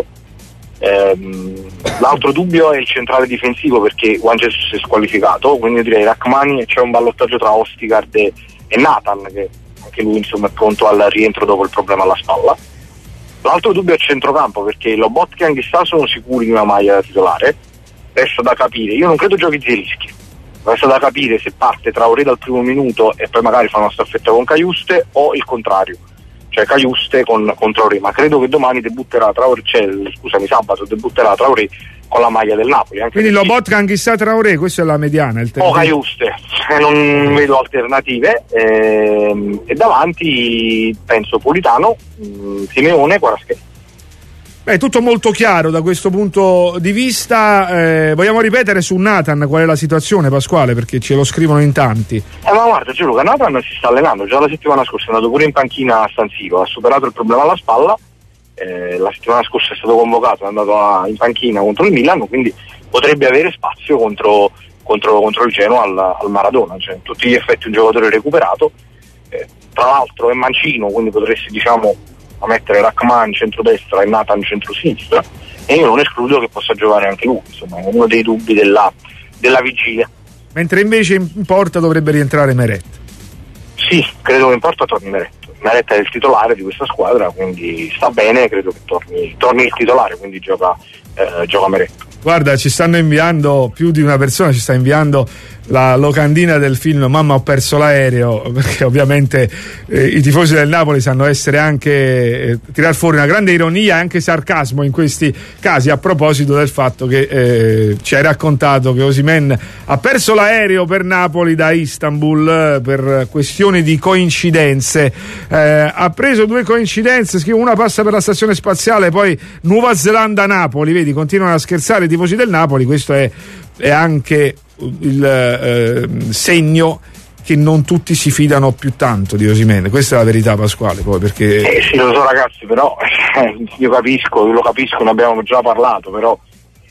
Eh, l'altro dubbio è il centrale difensivo, perché Juan Jesus è squalificato, quindi direi Rachmani, e c'è un ballottaggio tra Ostigard e, e Nathan, che anche lui insomma è pronto al rientro dopo il problema alla spalla. L'altro dubbio è il centrocampo, perché Lobotka e Anghissà sono sicuri di una maglia titolare. Resta da capire, io non credo giochi Zielinski, resta da capire se parte Traoré dal primo minuto e poi magari fa una staffetta con Caiuste, o il contrario, cioè Caiuste con, con Traoré, ma credo che domani debutterà Traoré, cioè, scusami, sabato debutterà Traoré con la maglia del Napoli. Anche quindi Lobotka, Anghissà, Traoré, questa è la mediana, il o Caiuste, eh, non vedo alternative, ehm, e davanti penso Politano, mh, Simeone, Kvaratskhelia. È tutto molto chiaro da questo punto di vista. Eh, vogliamo ripetere su Nathan qual è la situazione, Pasquale, perché ce lo scrivono in tanti. Eh, ma guarda Gianluca, Nathan si sta allenando, già la settimana scorsa è andato pure in panchina a San Siro, ha superato il problema alla spalla, eh, la settimana scorsa è stato convocato, è andato a, in panchina contro il Milan, quindi potrebbe avere spazio contro, contro, contro il Genoa al, al Maradona, cioè tutti gli effetti un giocatore recuperato, eh, tra l'altro è mancino, quindi potresti, diciamo, a mettere Rachman centrodestra e Nathan centrosinistra, e io non escludo che possa giocare anche lui, insomma è uno dei dubbi della, della vigilia. Mentre invece in porta dovrebbe rientrare Meret. Sì, credo che in porta torni Meret. Meret è il titolare di questa squadra, quindi sta bene, credo che torni, torni il titolare, quindi gioca, eh, gioca Meret. Guarda, ci stanno inviando, più di una persona ci sta inviando la locandina del film Mamma ho perso l'aereo, perché ovviamente eh, i tifosi del Napoli sanno essere anche eh, tirar fuori una grande ironia e anche sarcasmo in questi casi, a proposito del fatto che eh, ci hai raccontato che Osimhen ha perso l'aereo per Napoli da Istanbul eh, per questioni di coincidenze, eh, ha preso due coincidenze, una passa per la stazione spaziale, poi Nuova Zelanda-Napoli, vedi, continuano a scherzare i tifosi del Napoli. Questo è, è anche il eh, segno che non tutti si fidano più tanto di Osimhen, questa è la verità, Pasquale, poi perché eh sì, lo so ragazzi, però eh, io capisco, io lo capisco, ne abbiamo già parlato, però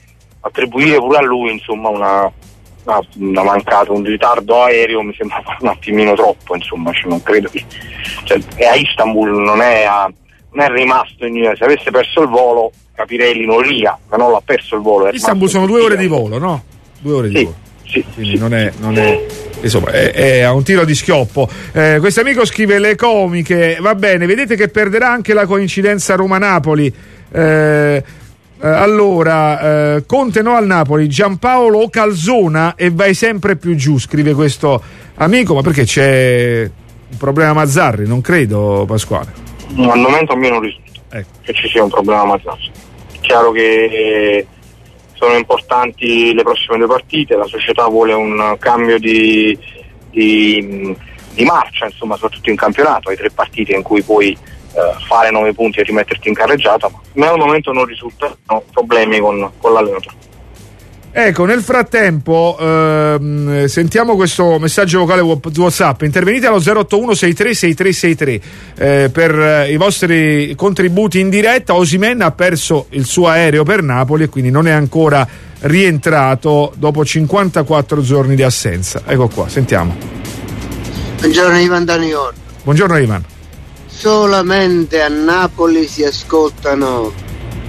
attribuire pure a lui insomma una, una, una mancata, un ritardo aereo mi sembra un attimino troppo, insomma, cioè, non credo che, cioè, è a Istanbul, non è, a, non è rimasto in, se avesse perso il volo capirei l'inoria, ma non l'ha perso il volo. Istanbul sono due ore di volo, no? Due ore di sì, volo. Sì, quindi sì, non è, non sì. è insomma è, è a un tiro di schioppo. Eh, questo amico scrive le comiche, va bene, vedete che perderà anche la coincidenza Roma-Napoli. Eh, eh, allora, eh, Conte no al Napoli, Giampaolo o Calzona e vai sempre più giù, scrive questo amico, ma perché c'è un problema Mazzarri? Non credo, Pasquale. No, al momento a me non risulta ecco. che ci sia un problema Mazzarri. È chiaro che sono importanti le prossime due partite, la società vuole un cambio di, di, di marcia, insomma, soprattutto in campionato, hai tre partite in cui puoi eh, fare nove punti e rimetterti in carreggiata, ma al momento non risultano problemi con, con l'allenatore. Ecco, nel frattempo ehm, sentiamo questo messaggio vocale WhatsApp. Intervenite allo zero otto uno sei tre sei tre sei tre eh, per eh, i vostri contributi in diretta. Osimhen ha perso il suo aereo per Napoli e quindi non è ancora rientrato dopo cinquantaquattro giorni di assenza. Ecco qua, sentiamo. Buongiorno Ivan da New York. Buongiorno Ivan. Solamente a Napoli si ascoltano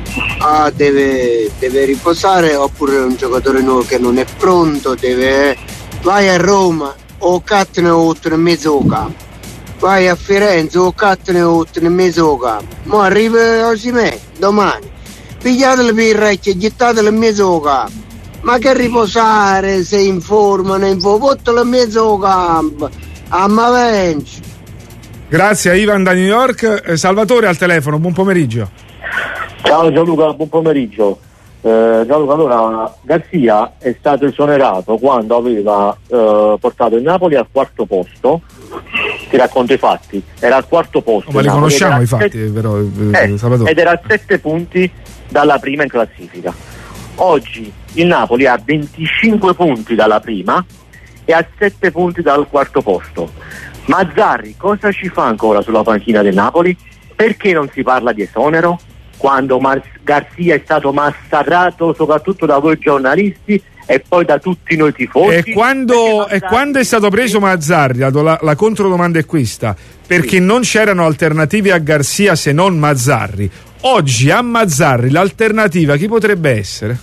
ah deve, deve riposare, oppure un giocatore nuovo che non è pronto deve, vai a Roma o cattene oltre mezzoca, vai a Firenze o cattene oltre mezzoca, ma arriva Osimhen domani, pigliate le birrecce e gettate le mezzoca, ma che riposare se in forma ne fotte le mezzoca a Mavenci. Grazie a Ivan da New York. eh, Salvatore al telefono, buon pomeriggio. Ciao Gianluca, buon pomeriggio. Eh, Gianluca, allora Garzia è stato esonerato quando aveva eh, portato il Napoli al quarto posto. Ti racconto i fatti, era al quarto posto. Oh, ma li Napoli, conosciamo i fatti, sette, però, eh, Salvatore. ed era a sette punti dalla prima in classifica. Oggi il Napoli ha venticinque punti dalla prima e ha sette punti dal quarto posto. Mazzarri cosa ci fa ancora sulla panchina del Napoli? Perché non si parla di esonero? Quando Mar- Garzia è stato massacrato soprattutto da voi giornalisti e poi da tutti noi tifosi. E quando, e quando è stato preso Mazzarri, la, la controdomanda è questa, perché sì. non c'erano alternative a Garzia se non Mazzarri. Oggi a Mazzarri l'alternativa chi potrebbe essere?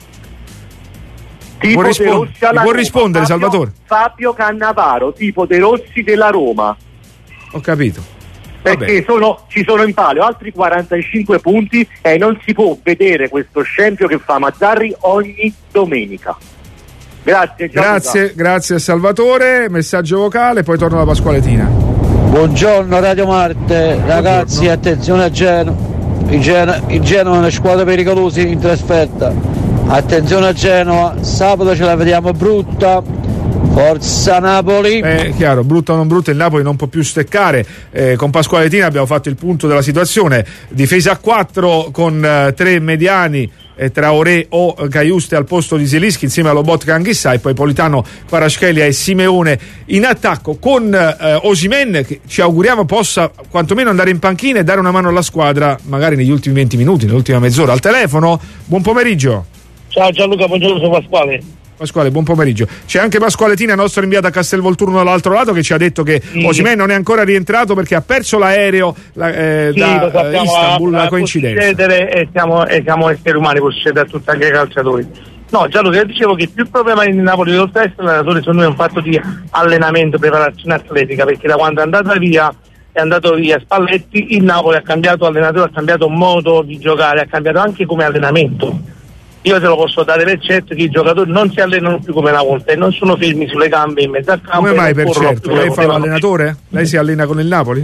Tipo può, rispond- De Rossi può rispondere Fabio, Salvatore? Fabio Cannavaro, tipo De Rossi della Roma. Ho capito. Perché sono, ci sono in palio altri quarantacinque punti e non si può vedere questo scempio che fa Mazzarri ogni domenica. Grazie Gianluca. Grazie, grazie Salvatore. Messaggio vocale, poi torno alla Pasqualetina. Buongiorno Radio Marte, ragazzi. Buongiorno. Attenzione a Genoa. Il Genoa, il Genoa è una squadra pericolosa in trasferta. Attenzione a Genova, sabato ce la vediamo brutta. Forza Napoli. È chiaro, brutta o non brutta, il Napoli non può più steccare. Eh, con Pasqualetina abbiamo fatto il punto della situazione. Difesa a quattro con eh, tre mediani, eh, Traoré o Caiuste al posto di Zielinski insieme a Lobotka e Anghissà, e poi Politano, Kvaratskhelia e Simeone in attacco con eh, Osimhen, che ci auguriamo possa quantomeno andare in panchina e dare una mano alla squadra magari negli ultimi venti minuti, nell'ultima mezz'ora. Al telefono, buon pomeriggio. Ciao Gianluca, buongiorno, sono Pasquale. Pasquale, buon pomeriggio. C'è anche Pasqualetina, nostro inviato a Castelvolturno dall'altro lato, che ci ha detto che sì. Osimhen non è ancora rientrato perché ha perso l'aereo la, eh, sì, da eh, Istanbul, a, la coincidenza. E siamo, e siamo esseri umani, può succedere a tutti, anche ai calciatori. No, Gianluca, io dicevo che più problema in Napoli oltre a essere allenatore, secondo me è un fatto di allenamento, preparazione atletica, perché da quando è andata via è andato via Spalletti, il Napoli ha cambiato allenatore, ha cambiato modo di giocare, ha cambiato anche come allenamento. Io te lo posso dare per certo che i giocatori non si allenano più come una volta e non sono fermi sulle gambe in mezzo al campo. Come mai per certo? Lei fa l'allenatore? Lei si allena con il Napoli?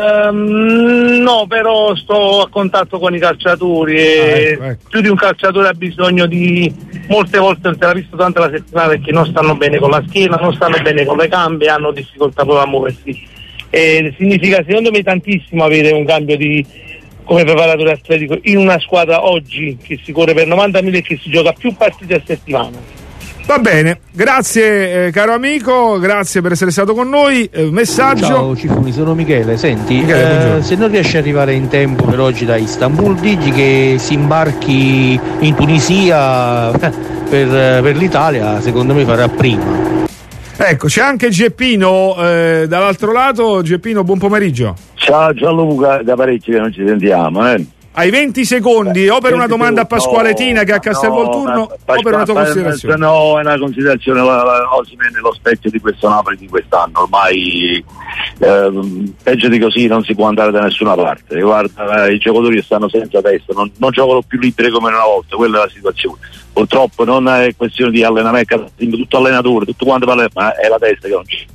Ehm, no, però sto a contatto con i calciatori e ah, ecco, ecco. più di un calciatore ha bisogno di, molte volte non se l'ha visto tante la settimana perché non stanno bene con la schiena, non stanno bene con le gambe, hanno difficoltà proprio a muoversi. E significa secondo me tantissimo avere un cambio di come preparatore atletico in una squadra oggi che si corre per novantamila e che si gioca più partite a settimana. Va bene, grazie eh, caro amico, grazie per essere stato con noi. Eh, messaggio. Ciao Cifuni, sono Michele. Senti, Michele, eh, se non riesci ad arrivare in tempo per oggi da Istanbul, digli che si imbarchi in Tunisia per, per l'Italia, secondo me farà prima. Ecco, c'è anche Geppino eh, dall'altro lato. Geppino, buon pomeriggio. Ciao Gianluca, da parecchi che non ci sentiamo, eh. Hai venti secondi o per una domanda a Pasquale Tina che è a Castelvolturno no, o per una tua considerazione? No, è una considerazione. Osimhen è lo specchio di questo Napoli di quest'anno, ormai eh, peggio di così non si può andare da nessuna parte. Guarda, i giocatori stanno senza testa, non, non giocano più liberi come una volta, quella è la situazione. Purtroppo non è questione di allenamento, tutto allenatore, tutto quanto parla, ma è la testa che non c'è.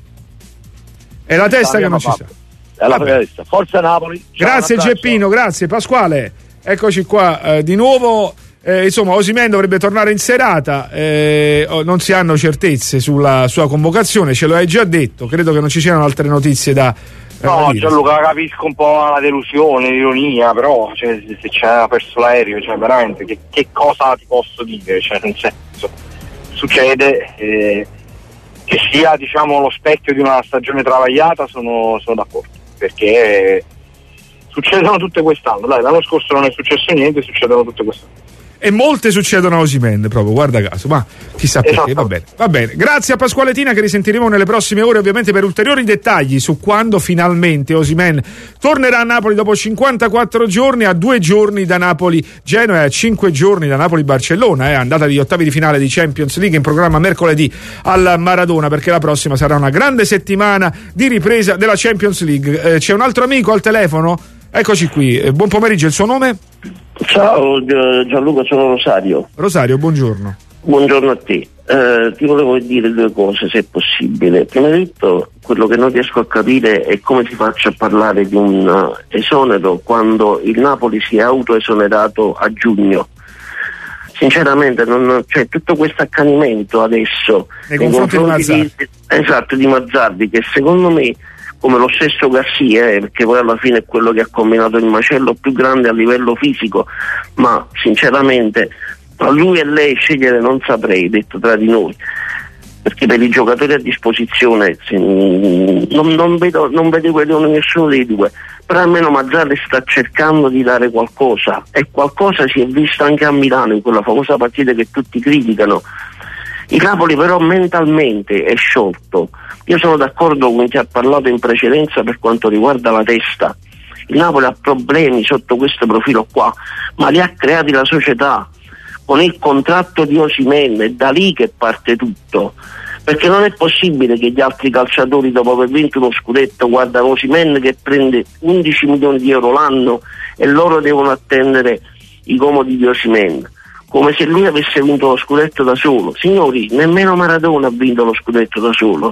È la testa che non ci sta. Alla festa. Forza Napoli. Grazie Geppino, grazie Pasquale. Eccoci qua eh, di nuovo. Eh, insomma, Osimhen dovrebbe tornare in serata. Eh, non si hanno certezze sulla sua convocazione, ce lo hai già detto. Credo che non ci siano altre notizie da. Eh, no, Gianluca, capisco un po' la delusione, l'ironia, però cioè, se c'è perso l'aereo, cioè veramente che, che cosa ti posso dire? Cioè, nel senso, succede. Eh, che sia diciamo lo specchio di una stagione travagliata, sono, sono d'accordo. Perché succedono tutte quest'anno, dai, l'anno scorso non è successo niente, succedono tutte quest'anno. E molte succedono a Osimhen, proprio, guarda caso, ma chissà perché, esatto. va bene, va bene. Grazie a Pasquale Tina, che risentiremo nelle prossime ore ovviamente per ulteriori dettagli su quando finalmente Osimhen tornerà a Napoli dopo cinquantaquattro giorni, a due giorni da Napoli-Genoa e a cinque giorni da Napoli-Barcellona, eh, andata di ottavi di finale di Champions League in programma mercoledì al Maradona, perché la prossima sarà una grande settimana di ripresa della Champions League. Eh, c'è un altro amico al telefono? Eccoci qui, eh, buon pomeriggio, il suo nome? Ciao Gianluca, sono Rosario. Rosario, buongiorno. Buongiorno a te. Eh, ti volevo dire due cose, se è possibile. Prima di tutto, quello che non riesco a capire è come si faccia a parlare di un uh, esonero quando il Napoli si è autoesonerato a giugno. Sinceramente, non, cioè, tutto questo accanimento adesso nei confronti, confronti di Mazzarri, di, esatto, di Mazzarri, che secondo me, come lo stesso Garcia, eh, perché poi alla fine è quello che ha combinato il macello più grande a livello fisico, ma sinceramente tra lui e lei scegliere non saprei, detto tra di noi, perché per i giocatori a disposizione se, non, non vedo non vedo nessuno dei due, però almeno Mazzarri sta cercando di dare qualcosa, e qualcosa si è visto anche a Milano in quella famosa partita che tutti criticano. Il Napoli però mentalmente è sciolto. Io sono d'accordo con chi ha parlato in precedenza per quanto riguarda la testa. Il Napoli ha problemi sotto questo profilo qua, ma li ha creati la società con il contratto di Osimhen, è da lì che parte tutto. Perché non è possibile che gli altri calciatori, dopo aver vinto uno scudetto, guardano Osimhen che prende undici milioni di euro l'anno e loro devono attendere i comodi di Osimhen, come se lui avesse vinto lo scudetto da solo. Signori, nemmeno Maradona ha vinto lo scudetto da solo.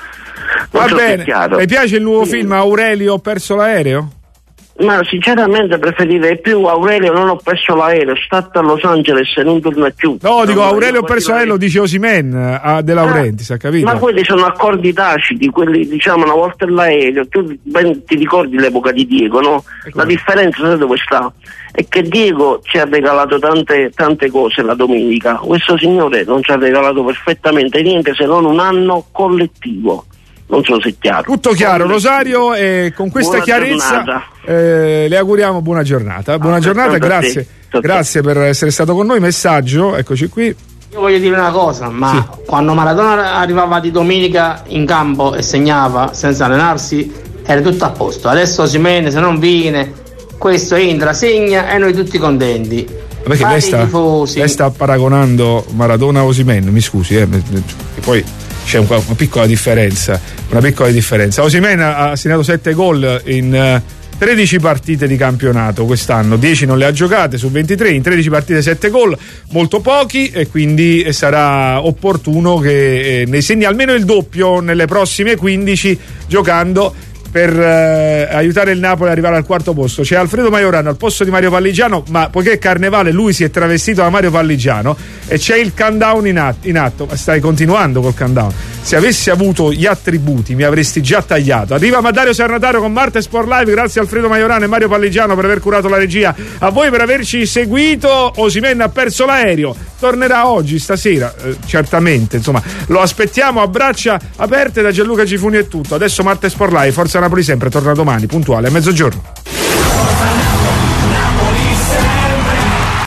Non Va so bene, le piace il nuovo sì. film Aurelio ho perso l'aereo? Ma sinceramente preferirei più Aurelio non ho perso l'aereo, stato a Los Angeles e non torna più. No, dico Aurelio ho perso l'aereo, dice Osimhen a De Laurentiis, ah, ha capito? Ma quelli sono accordi taciti, quelli diciamo una volta l'aereo, tu ben ti ricordi l'epoca di Diego, no? Ecco. La differenza sai dove sta? È che Diego ci ha regalato tante, tante cose la domenica, questo signore non ci ha regalato perfettamente niente se non un anno collettivo. Non so se è chiaro. Tutto chiaro, Rosario, e con questa buona chiarezza eh, le auguriamo buona giornata. Buona ah, giornata, grazie. Grazie per essere stato con noi. Messaggio, eccoci qui. Io voglio dire una cosa, ma sì. quando Maradona arrivava di domenica in campo e segnava senza allenarsi, era tutto a posto. Adesso Osimhen, se non viene, questo entra, segna e noi tutti contenti. Perché lei sta, lei sta paragonando Maradona a Osimhen, mi scusi, eh, che poi c'è una piccola differenza, una piccola differenza. Osimhen ha segnato sette gol in tredici partite di campionato quest'anno, dieci non le ha giocate su ventitré, in tredici partite sette gol, molto pochi, e quindi sarà opportuno che ne segni almeno il doppio nelle prossime quindici giocando per eh, aiutare il Napoli ad arrivare al quarto posto. C'è Alfredo Majorano al posto di Mario Palligiano, ma poiché è carnevale lui si è travestito da Mario Palligiano e c'è il countdown in atto, in atto. Stai continuando col countdown. Se avessi avuto gli attributi mi avresti già tagliato. Arriva Dario Sarnatario con Marte Sport Live. Grazie a Alfredo Majorano e Mario Palligiano per aver curato la regia, a voi per averci seguito. Osimhen ha perso l'aereo, tornerà oggi, stasera, eh, certamente, insomma lo aspettiamo a braccia aperte. Da Gianluca Gifuni è tutto. Adesso Marte Sport Live, Forza Napoli sempre, torna domani puntuale a mezzogiorno.